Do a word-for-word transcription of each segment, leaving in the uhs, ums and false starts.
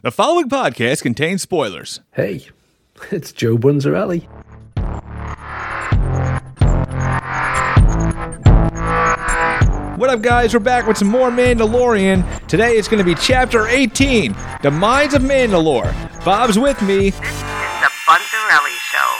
The following podcast contains spoilers. Hey, it's Joe Bunzarelli. What up, guys? We're back with some more Mandalorian. Today it's going to be Chapter eighteen, The Mines of Mandalore. Bob's with me. This is the Bunzarelli Show.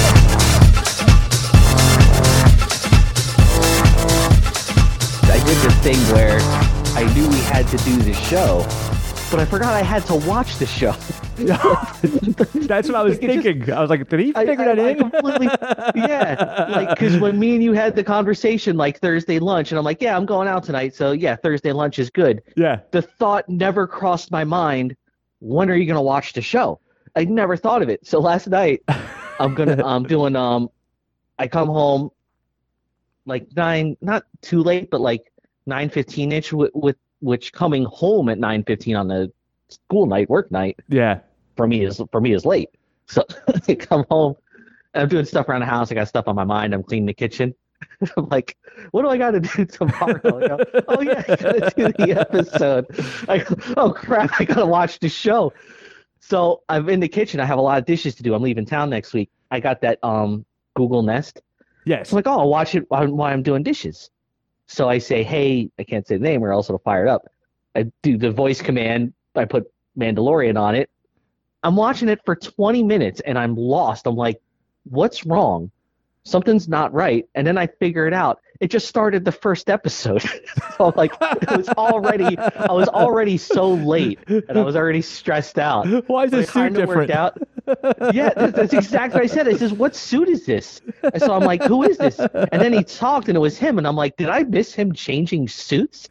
I did this thing where I knew we had to do the show, but I forgot I had to watch the show. That's what I was thinking. Just, I was like, did he figure I, I, that I in? Completely, yeah, like, because when me and you had the conversation, like, Thursday lunch, and I'm like, yeah, I'm going out tonight, so, yeah, Thursday lunch is good. Yeah. The thought never crossed my mind, when are you going to watch the show? I never thought of it. So last night, I'm gonna, I'm doing, um, I come home, like, nine, not too late, but, like, nine fifteen-ish, with, with which coming home at nine fifteen on the school night, work night, yeah, for me is for me is late. So I come home and I'm doing stuff around the house. I got stuff on my mind. I'm cleaning the kitchen. I'm like, what do I got to do tomorrow? I go, oh yeah, I got to do the episode. I go, oh crap, I got to watch the show. So I'm in the kitchen. I have a lot of dishes to do. I'm leaving town next week. I got that um Google Nest. Yes. I'm like, oh, I'll watch it while, while I'm doing dishes. So I say, hey, I can't say the name or else it'll fire it up. I do the voice command. I put Mandalorian on it. I'm watching it for twenty minutes and I'm lost. I'm like, what's wrong? Something's not right. And then I figure it out. It just started the first episode. So I'm like, it was already, I was already so late and I was already stressed out. Why is this suit different? Out. Yeah, that's, that's exactly what I said. I says, what suit is this? And so I'm like, who is this? And then he talked and it was him. And I'm like, did I miss him changing suits?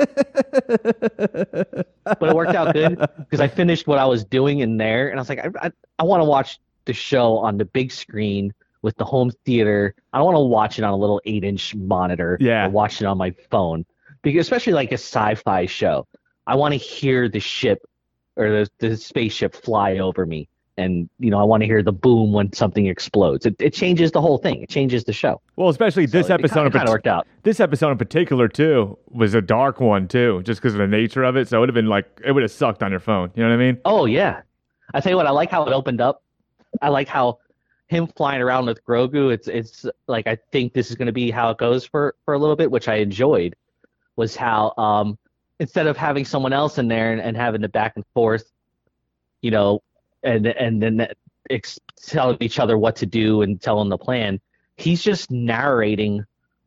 But it worked out good because I finished what I was doing in there. And I was like, I, I, I want to watch the show on the big screen with the home theater. I don't want to watch it on a little eight inch monitor. Yeah. Or watch it on my phone. Because especially like a sci-fi show. I want to hear the ship or the, the spaceship fly over me. And, you know, I want to hear the boom when something explodes. It, it changes the whole thing. It changes the show. Well, especially this so episode. It kind of worked out. This episode in particular, too, was a dark one, too, just because of the nature of it. So it would have been like, it would have sucked on your phone. You know what I mean? Oh, yeah. I tell you what, I like how it opened up. I like how him flying around with Grogu, it's it's like, I think this is going to be how it goes for, for a little bit, which I enjoyed, was how um, instead of having someone else in there and, and having the back and forth, you know, and and then ex- telling each other what to do and telling the plan, he's just narrating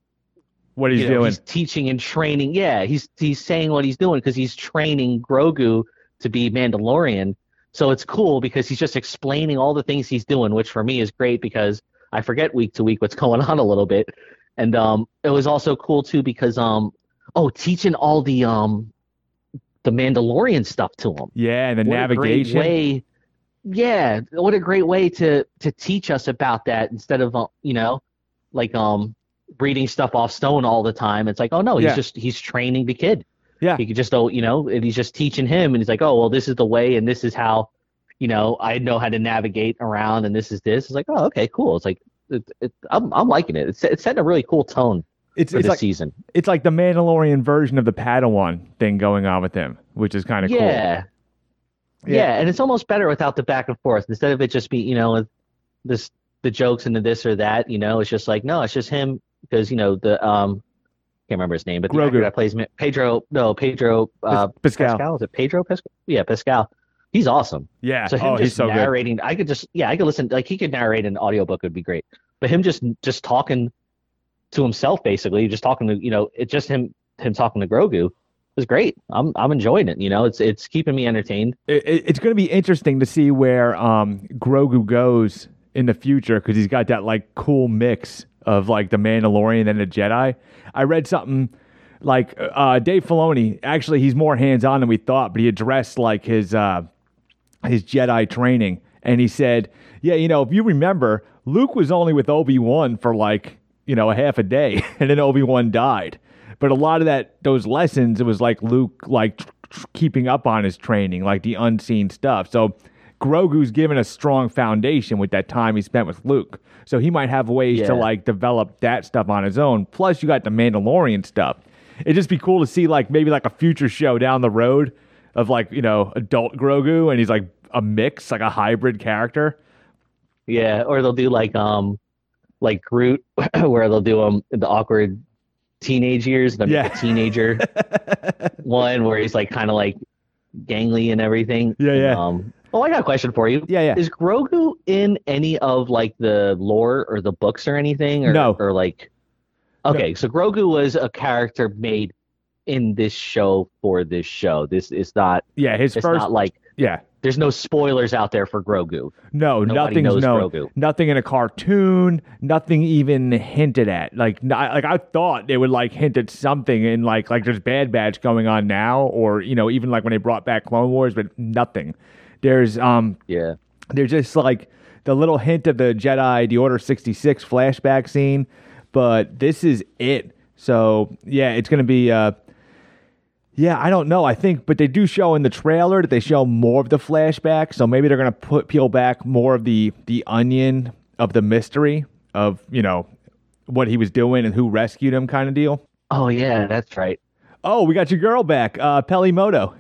what he's you know, doing. He's teaching and training. Yeah, he's he's saying what he's doing because he's training Grogu to be Mandalorian. So it's cool because he's just explaining all the things he's doing, which for me is great because I forget week to week what's going on a little bit. And um, it was also cool too because um, oh, teaching all the um, the Mandalorian stuff to him. Yeah, and the what navigation. A great way, yeah, what a great way to to teach us about that instead of uh, you know, like um, reading stuff off stone all the time. It's like, oh no, he's Yeah. just he's training the kid. Yeah. He could just, oh, you know, and he's just teaching him, and he's like, oh, well, this is the way, and this is how, you know, I know how to navigate around, and this is this. It's like, oh, okay, cool. It's like, it, it, I'm I'm liking it. It's it's setting a really cool tone It's, for it's this like season. it's like the Mandalorian version of the Padawan thing going on with him, which is kind of cool. Yeah. Yeah. yeah, and it's almost better without the back and forth. Instead of it just be, you know, this the jokes and the this or that, you know, it's just like, no, it's just him because, you know, the um. Can't remember his name, but the Grogu. actor that plays Ma- Pedro, no, Pedro uh, Pascal. Pascal. Is it Pedro Pascal? Yeah, Pascal. He's awesome. Yeah. So him oh, just he's so good. narrating, I could just, yeah, I could listen, like he could narrate an audiobook would be great. But him just just talking to himself, basically, just talking to, you know, it's just him him talking to Grogu was great. I'm I'm enjoying it. You know, it's it's keeping me entertained. It, it, it's going to be interesting to see where um, Grogu goes in the future because he's got that like cool mix of like the Mandalorian and the Jedi. I read something like uh, Dave Filoni. Actually, he's more hands-on than we thought, but he addressed like his uh, his Jedi training, and he said, "Yeah, you know, if you remember, Luke was only with Obi-Wan for like you know a half a day, and then Obi-Wan died. But a lot of that those lessons, it was like Luke like tr- tr- keeping up on his training, like the unseen stuff. So." Grogu's given a strong foundation with that time he spent with Luke. So he might have ways Yeah. to like develop that stuff on his own. Plus you got the Mandalorian stuff. It'd just be cool to see like maybe like a future show down the road of like, you know, adult Grogu, and he's like a mix, like a hybrid character. Yeah, or they'll do like um like Groot, where they'll do um the awkward teenage years, the Yeah. teenager one where he's like kind of like gangly and everything. Yeah, And, yeah. Um, oh, I got a question for you. Yeah, yeah. Is Grogu in any of like the lore or the books or anything? Or, No. Or like, okay, so Grogu was a character made in this show for this show. This is not. Yeah, his It's first. not like yeah, there's no spoilers out there for Grogu. no, Nobody nothing's knows known. Grogu. Nothing in a cartoon. Nothing even hinted at. Like, n- I- like I thought they would like hint at something in like like there's Bad Batch going on now, or you know even like when they brought back Clone Wars, but nothing. There's um. Yeah. There's just like the little hint of the Jedi, the Order sixty-six flashback scene, but this is it. So yeah, it's gonna be. Uh, yeah, I don't know. I think, but they do show in the trailer that they show more of the flashback. So maybe they're gonna put peel back more of the the onion of the mystery of you know what he was doing and who rescued him, kind of deal. Oh yeah, that's right. Oh, we got your girl back, uh, Peli Moto.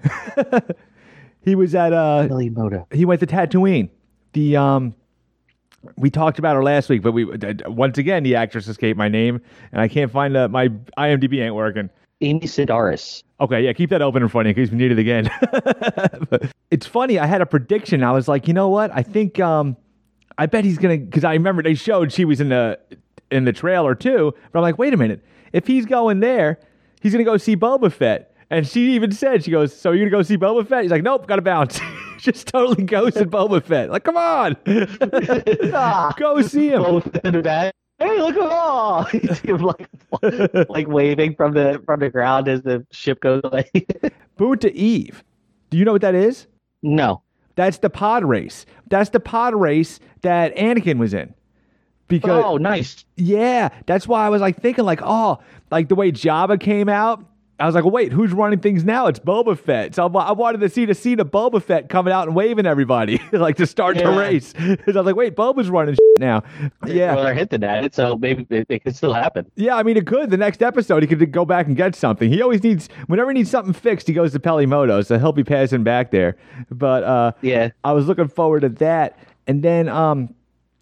He was at uh. Billy Moda. He went to Tatooine. The um, we talked about her last week, but we uh, once again the actress escaped my name, and I can't find uh, my IMDb ain't working. Amy Sedaris. Okay, yeah, keep that open in front of you in case we need it again. But it's funny. I had a prediction. I was like, you know what? I think um, I bet he's gonna because I remember they showed she was in the in the trailer too. But I'm like, wait a minute. If he's going there, he's gonna go see Boba Fett. And she even said, she goes, so you're going to go see Boba Fett? He's like, nope, got to bounce. Just totally ghosted Boba Fett. Like, come on. Go see him. Both in the back. Hey, look at all! You see him like, like waving from the from the ground as the ship goes away. Boonta Eve. Do you know what that is? No. That's the pod race. That's the pod race that Anakin was in. Because, Oh, nice. yeah, that's why I was like thinking like, oh, like the way Jabba came out. I was like, well, wait, who's running things now? It's Boba Fett. So I wanted to see the scene of Boba Fett coming out and waving everybody, like to start the Yeah. race. Because I was like, wait, Boba's running shit now. Well, Yeah, they're hinting at it, so maybe it, it could still happen. yeah. I mean, it could. The next episode, he could go back and get something. He always needs, whenever he needs something fixed, he goes to Pelimoto, so he'll be passing back there. But uh, Yeah. I was looking forward to that. And then, um,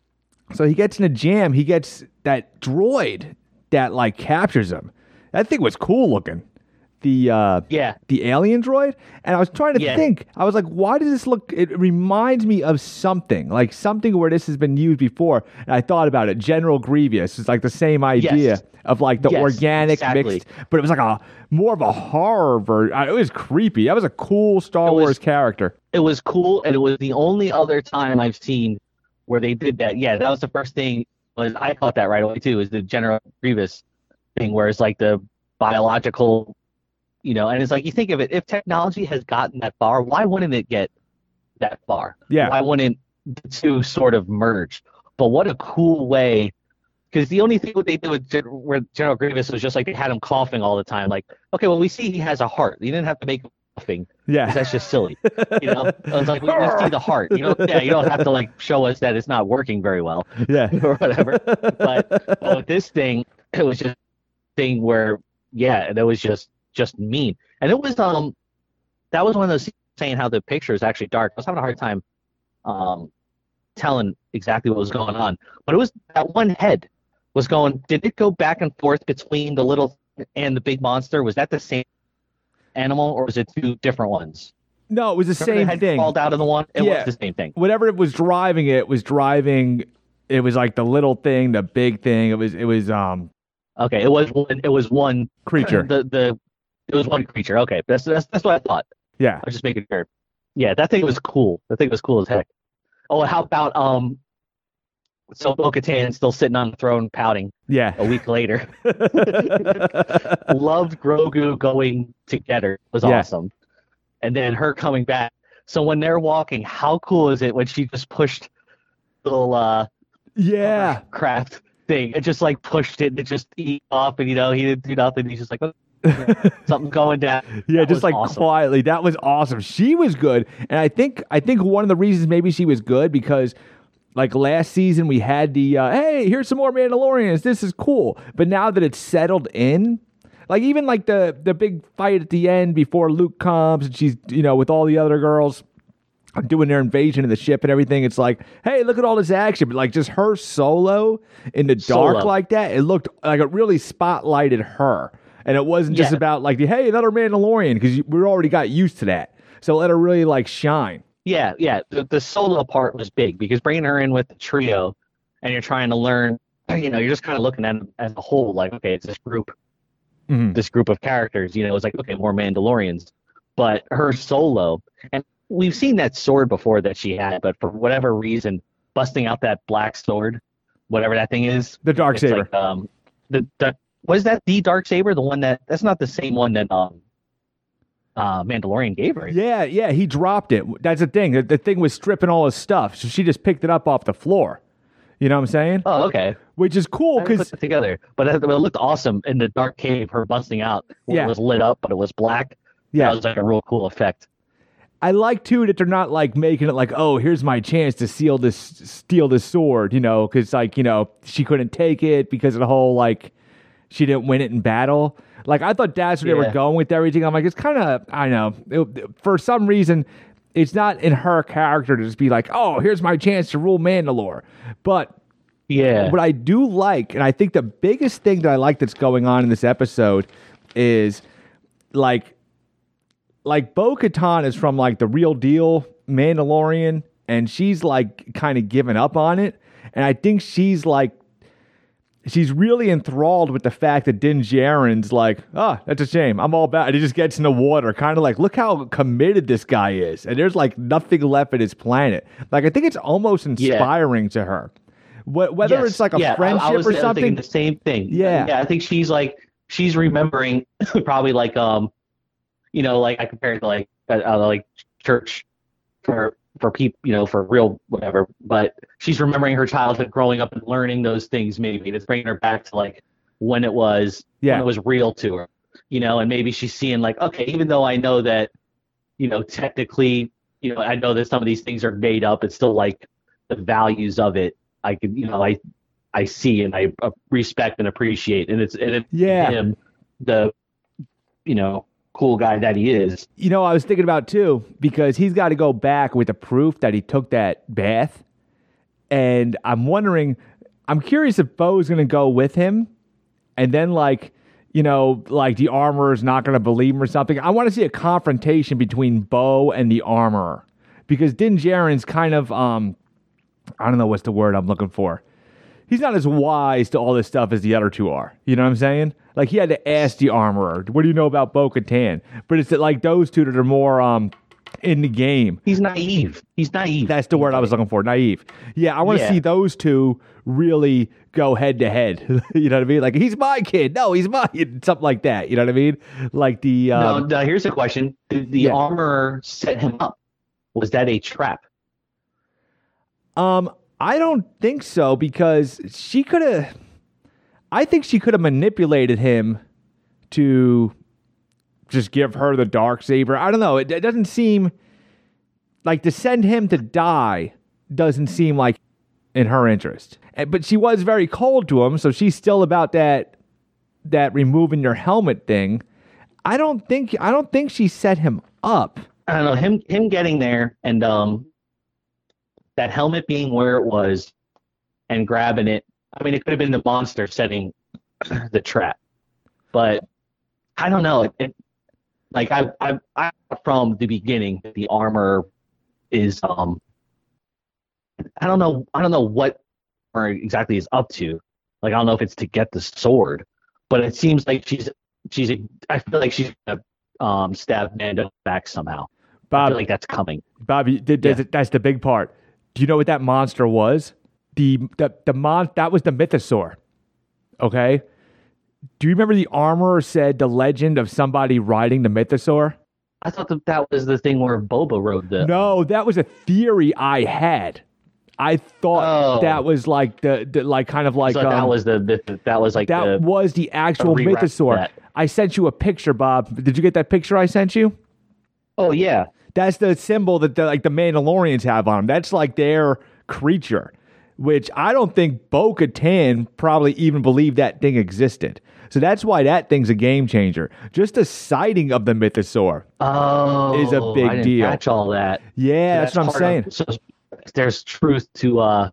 so he gets in a jam. He gets that droid that like captures him. That thing was cool looking. The uh, Yeah. the alien droid, and I was trying to Yeah. think. I was like, why does this look? It reminds me of something, like something where this has been used before. And I thought about it. General Grievous is like the same idea Yes. of like the Yes, organic exactly. mixed, but it was like a more of a horror version. It was creepy. That was a cool Star It was- Wars character. It was cool, and it was the only other time I've seen where they did that. Yeah, that was the first thing. Was I caught that right away too? Is the General Grievous thing where it's like the biological, you know, and it's like you think of it. If technology has gotten that far, why wouldn't it get that far? Yeah. Why wouldn't the two sort of merge? But what a cool way. Because the only thing what they did with Gen- where General Grievous was just like they had him coughing all the time. Like, okay, well, we see he has a heart. You didn't have to make him coughing. 'Cause Yeah, that's just silly. You know, I was like, we just see the heart. You know, yeah, you don't have to like show us that it's not working very well yeah, or whatever. But, but with this thing, it was just a thing where, yeah, that was just just mean. And it was um, that was one of those saying how the picture is actually dark. I was having a hard time um telling exactly what was going on, but it was that one head was going. Did it go back and forth between the little and the big monster? Was that the same animal, or was it two different ones? no, it was the Remember the same head thing. crawled out of the one. It Yeah. was the same thing. Whatever it was driving, it was driving. It was like the little thing, the big thing. It was, it was um Okay, it was one. It was one creature. The the it was one creature. Okay, that's that's that's what I thought. Yeah, I was just making sure. Yeah, that thing was cool. That thing was cool as heck. Oh, how about um? So Bo-Katan still sitting on the throne pouting yeah. a week later. Loved Grogu going together was Yeah. awesome, and then her coming back. So when they're walking, how cool is it when she just pushed the little uh Yeah. craft thing? It just like pushed it and it just eat off, and you know he didn't do nothing. He's just like, oh, something's going down. Yeah, That just was like awesome. quietly. That was awesome. She was good. And I think I think one of the reasons maybe she was good because like last season we had the uh, hey, here's some more Mandalorians. This is cool. But now that it's settled in, Like even like the the big fight at the end before Luke comes and she's, you know, with all the other girls doing their invasion of the ship and everything. It's like, hey, look at all this action. But like just her solo in the dark Solo. like that, it looked like it really spotlighted her. And it wasn't just Yeah. about like, hey, another Mandalorian, because we already got used to that. So let her really like shine. Yeah, yeah. The, the solo part was big because bringing her in with the trio, and you're trying to learn. You know, you're just kind of looking at it as a whole. Like, okay, it's this group, Mhm. this group of characters. You know, it's like okay, more Mandalorians. But her solo, and we've seen that sword before that she had, but for whatever reason, busting out that black sword, whatever that thing is, The dark it's saber. Like, um, the, the was that the dark saber? The one that that's not the same one that um, uh, Mandalorian gave her. Yeah, yeah, he dropped it. That's the thing. The, the thing was stripping all his stuff, so she just picked it up off the floor. You know what I'm saying? Oh, okay. Which is cool I haven't because put it together, but it, it looked awesome in the dark cave. Her busting out, where Yeah. it was lit up, but it was black. yeah, That was like a real cool effect. I like too that they're not like making it like, oh, here's my chance to seal this, steal this sword. You know, because like you know she couldn't take it because of the whole like she didn't win it in battle. Like I thought that's where they Yeah. were going with everything. I'm like, it's kind of I know it, for some reason. It's not in her character to just be like, oh, here's my chance to rule Mandalore. But Yeah, what I do like, and I think the biggest thing that I like that's going on in this episode is like, like Bo-Katan is from like the real deal Mandalorian, and she's like kind of given up on it. And I think she's like, she's really enthralled with the fact that Din Djarin's like, oh, that's a shame. I'm all about it. He just gets in the water, kind of like, look how committed this guy is. And there's like nothing left at his planet. Like, I think it's almost inspiring to her. Wh- Whether Yes. it's like a yeah, I- friendship I, was or thinking something. the same thing. Yeah. yeah. I think she's like she's remembering probably like um, you know, like I compare it to like uh, uh, like church for for people, you know, for real whatever. But she's remembering her childhood, growing up and learning those things. Maybe it's bringing her back to like when it was Yeah. when it was real to her, you know. And maybe she's seeing like, okay, even though I know that, you know, technically, you know, I know that some of these things are made up. It's still like the values of it. I can, you know, I I see and I uh, respect and appreciate, and it's and it's Yeah. him, the, you know, cool guy that he is. You know, I was thinking about too, because he's got to go back with the proof that he took that bath. And I'm wondering, I'm curious if Bo's going to go with him. And then, like, you know, like the armorer is not going to believe him or something. I want to see a confrontation between Bo and the armorer. Because Din Djarin's kind of, um, I don't know what's the word I'm looking for. He's not as wise to all this stuff as the other two are. You know what I'm saying? Like, he had to ask the armorer, what do you know about Bo-Katan? But it's that, like, those two that are more um in the game. He's naive. He's naive. That's the word I was looking for, naive. Yeah, I want to Yeah. see those two really go head to head. You know what I mean? Like, he's my kid. No, he's mine. Something like that. You know what I mean? Like the... Um, no, no, here's a question. Did the yeah. armorer set him up? Was that a trap? Um, I don't think so, because she could have. I think she could have manipulated him to just give her the dark saber. I don't know. It, it doesn't seem like to send him to die doesn't seem like in her interest. And- But she was very cold to him, so she's still about that that removing your helmet thing. I don't think I don't think she set him up. I don't know. Him him getting there and um that helmet being where it was and grabbing it. I mean, it could have been the monster setting the trap, but I don't know. It, it, like I, I, I from the beginning, the armor is um. I don't know. I don't know what or exactly is up to. Like I don't know if it's to get the sword, but it seems like she's she's. A, I feel like she's gonna um stab Mando back somehow. I Bob, feel like that's coming. Bobby, th- th- Yeah. that's the big part. Do you know what that monster was? The the the mon that was the mythosaur. Okay. Do you remember the armorer said the legend of somebody riding the mythosaur? I thought that that was the thing where Boba rode the. No, that was a theory I had. I thought Oh. that was like the, the like kind of like so that um, was the, the that was like that the was the actual rewrite mythosaur. that. I sent you a picture, Bob. Did you get that picture I sent you? oh yeah That's the symbol that the, like the Mandalorians have on them. That's like their creature, which I don't think Bo-Katan probably even believed that thing existed. So that's why that thing's a game changer. Just a sighting of the mythosaur. Oh, Is a big I didn't deal. catch all that. Yeah, that's, what I'm part saying. Of, so there's truth to uh.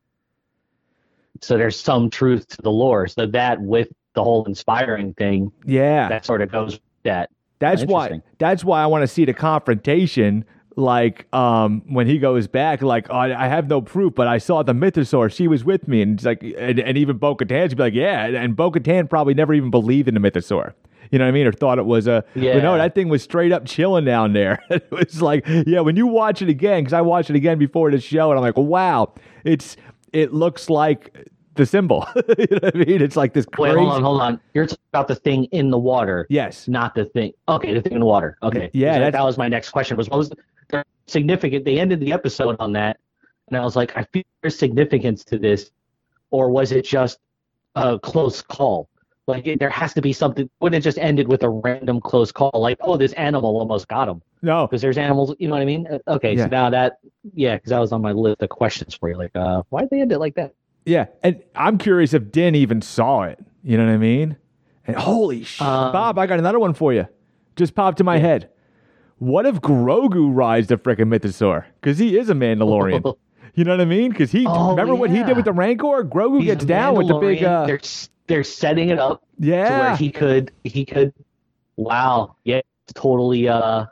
So there's some truth to the lore. So that with the whole inspiring thing, Yeah. that sort of goes with that. That's why Interesting. that's why I want to see the confrontation. Like um, when he goes back, like oh, I I have no proof, but I saw the mythosaur. She was with me, and it's like, and, and even Bo-Katan's be like, yeah, and Bo-Katan probably never even believed in the mythosaur. You know what I mean, or thought it was a. Yeah. But no, that thing was straight up chilling down there. It was like, yeah, when you watch it again, because I watched it again before the show, and I'm like, wow, it's it looks like the symbol. You know what I mean? It's like this Wait, crazy. hold on, hold on. You're talking about the thing in the water. Yes. Not the thing. Okay, the thing in the water. Okay. Yeah, That, that's- that was my next question. Was what was the significant? They ended the episode on that, and I was like, I feel there's significance to this, or was it just a close call? Like it, there has to be something. Wouldn't it just ended with a random close call? Like, oh, this animal almost got him. No. Because there's animals. You know what I mean? Uh, Okay, Yeah. so now that, yeah, because that was on my list of questions for you. Like, uh, why'd they end it like that? Yeah, and I'm curious if Din even saw it. You know what I mean? And holy sh! Um, Bob, I got another one for you. Just popped in my head. What if Grogu rides the frickin' mythosaur? Because he is a Mandalorian. You know what I mean? Because he Oh, remember what he yeah. did with the Rancor? Grogu He's gets a down with the big. Mandalorian. Uh, They're s- they're setting it up to where yeah, he could he could. Wow, yeah, totally. Uh,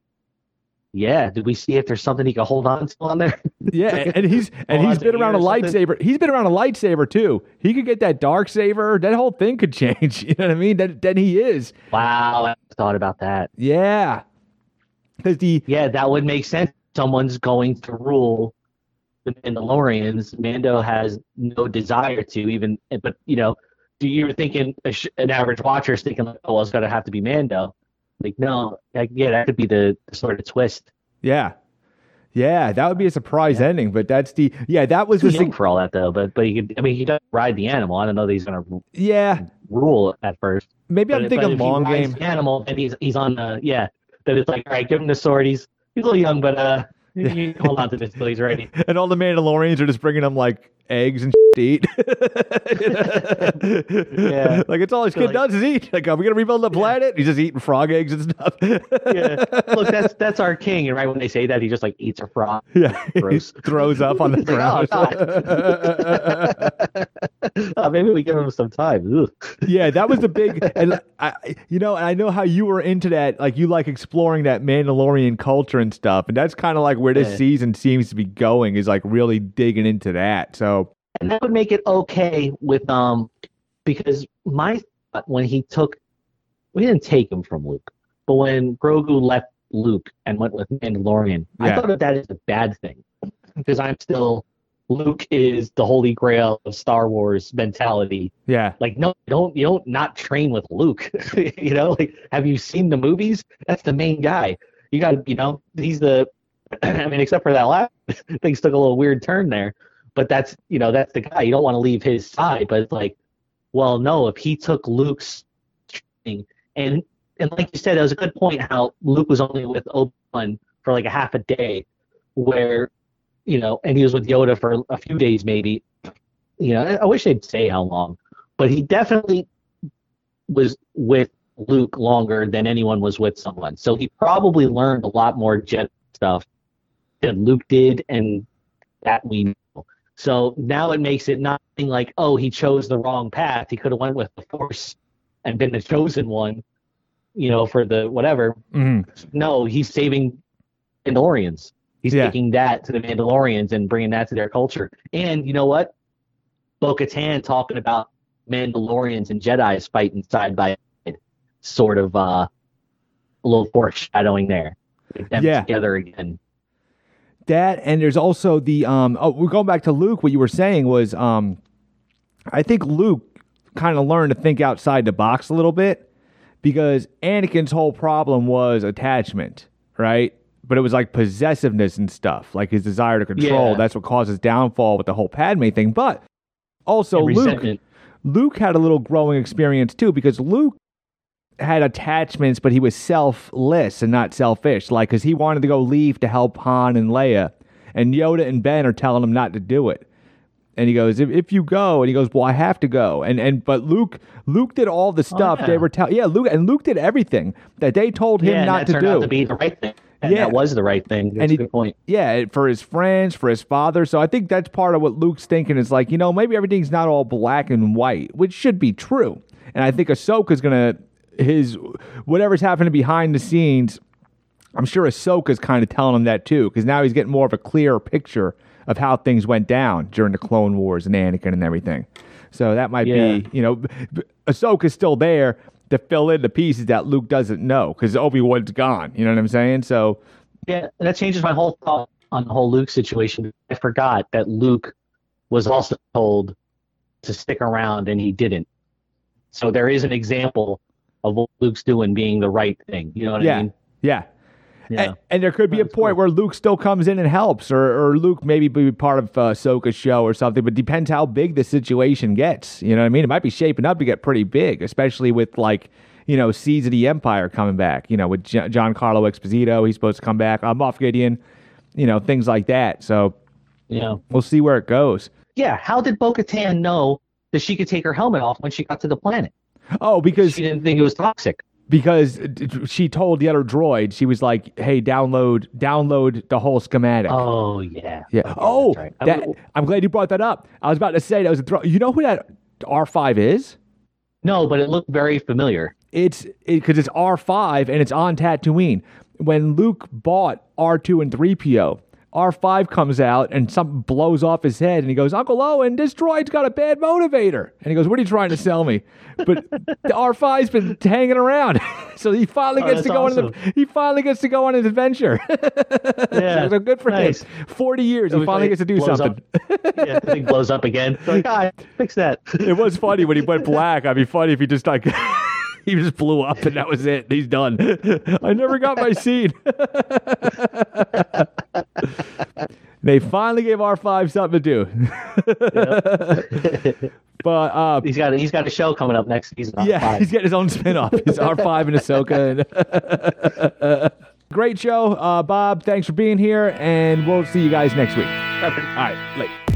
yeah. Did we see if there's something he could hold on to on there? yeah, and, and he's and Hold he's on been to around a ear or something? lightsaber. He's been around a lightsaber too. He could get that dark saber. That whole thing could change. You know what I mean? That then he is. Wow, I thought about that. Yeah, because the Yeah, that would make sense. Someone's going to rule the Mandalorians. Mando has no desire to even, but you know, you were thinking a sh- an average watcher is thinking, like, oh, well, it's gonna have to be Mando. Like, no, like, yeah, that could be the, the sort of twist. yeah. Yeah, that would be a surprise ending, but that's the yeah, that was Too the young sig- for all that though, but but he could. I mean, he does ride the animal. I don't know that he's gonna yeah. rule at first. Maybe I'm But- thinking but if he long rides game. the animal, then he's he's on the yeah. Then it's like, all right, give him the sword. He's he's a little young, but uh, you, you hold on to this till he's ready. And all the Mandalorians are just bringing him like eggs and to eat. Yeah. Like it's all his So, kid like- does is eat. Like, are we gonna rebuild the planet? He's just eating frog eggs and stuff. Yeah, look, that's that's our king, and right when they say that, he just like eats a frog. Yeah. Gross. He throws up on the He's like, ground. oh, Uh, maybe we give him some time. Ugh. Yeah, that was the big, and I, you know, and I know how you were into that. Like you like exploring that Mandalorian culture and stuff, and that's kind of like where this Yeah. season seems to be going. Is like really digging into that. So And that would make it okay with um, because my thought when he took, we didn't take him from Luke, but when Grogu left Luke and went with Mandalorian, I Yeah. thought of that as a bad thing because I'm still. Luke is the holy grail of Star Wars mentality. yeah, Like, no, you don't you don't not train with Luke. You know, like, have you seen the movies? That's the main guy. You got, you know, he's the. I mean, except for that last, things took a little weird turn there. But that's, you know, that's the guy. You don't want to leave his side. But it's like, well, no, if he took Luke's training, and and like you said, it was a good point how Luke was only with Obi-Wan for like a half a day, where, you know, and he was with Yoda for a few days maybe. You know, I, I wish they'd say how long, but he definitely was with Luke longer than anyone was with someone. So he probably learned a lot more Jedi stuff than Luke did, and that we know. So now it makes it not like, oh, he chose the wrong path. He could have went with the Force and been the chosen one, you know, for the whatever. Mhm. No, he's saving Mandalorians. He's Yeah. taking that to the Mandalorians and bringing that to their culture. And you know what? Bo-Katan talking about Mandalorians and Jedis fighting side by side, sort of uh, a little foreshadowing there. Get them Yeah. together again. that and there's also the um. Oh, we're going back to Luke. What you were saying was um, I think Luke kind of learned to think outside the box a little bit because Anakin's whole problem was attachment, right? But it was like possessiveness and stuff, like his desire to control. Yeah. That's what caused his downfall with the whole Padme thing. But also And Luke, resentment. Luke had a little growing experience too because Luke had attachments, but he was selfless and not selfish. Like, because he wanted to go leave to help Han and Leia, and Yoda and Ben are telling him not to do it. And he goes, if, if you go, and he goes, well, I have to go. And and but Luke Luke did all the stuff yeah. they were telling. Yeah, Luke and Luke did everything that they told him yeah, not and to that turned do. out to be the right thing. And Yeah. that was the right thing. That's And a he- good point. Yeah, for his friends, for his father. So I think that's part of what Luke's thinking is like, you know, maybe everything's not all black and white, which should be true. And I think Ahsoka's gonna his whatever's happening behind the scenes. I'm sure Ahsoka's kind of telling him that too, because now he's getting more of a clear picture of how things went down during the Clone Wars and Anakin and everything. So that might Yeah. be, you know, b- b- Ahsoka's still there to fill in the pieces that Luke doesn't know, because Obi-Wan's gone. You know what I'm saying? So Yeah, and that changes my whole thought on the whole Luke situation. I forgot that Luke was also told to stick around, and he didn't. So there is an example of what Luke's doing being the right thing. You know what yeah, I mean? yeah. Yeah. And, and there could be a That's point cool. where Luke still comes in and helps, or, or Luke maybe be part of uh, Ahsoka's show or something, but depends how big the situation gets. You know what I mean? It might be shaping up to get pretty big, especially with, like, you know, Seeds of the Empire coming back, you know, with G- Giancarlo Esposito. He's supposed to come back. Uh, Moff Gideon, you know, things like that. So Yeah. we'll see where it goes. Yeah. How did Bo-Katan know that she could take her helmet off when she got to the planet? Oh, because She didn't think it was toxic. because she told the other droid, she was like, hey, download download the whole schematic. Oh, yeah. Yeah. Okay, oh, that's right. that, I'm glad you brought that up. I was about to say that was a throw. You know who that R five is? No, but it looked very familiar. It's because it, it's R five and it's on Tatooine. When Luke bought R two and three P O, R five comes out and something blows off his head, and he goes, Uncle Owen, this droid's got a bad motivator. And he goes, what are you trying to sell me? But the R five's been hanging around. So he finally Oh, gets to that's go on awesome. the, he finally gets to go on his adventure. Yeah. So good for Nice. him. Forty years, So he finally it gets to do blows something. Up. Yeah, the thing blows up again. Like, ah, fix that. It was funny when he went black. I'd be funny if he just like he just blew up and that was it. He's done. I never got my scene. They finally gave R five something to do. But uh, He's got he's got a show coming up next season. on yeah, five. he's getting his own spin-off. He's R five and Ahsoka. And Great show, uh, Bob. Thanks for being here, and we'll see you guys next week. Perfect. All right, late.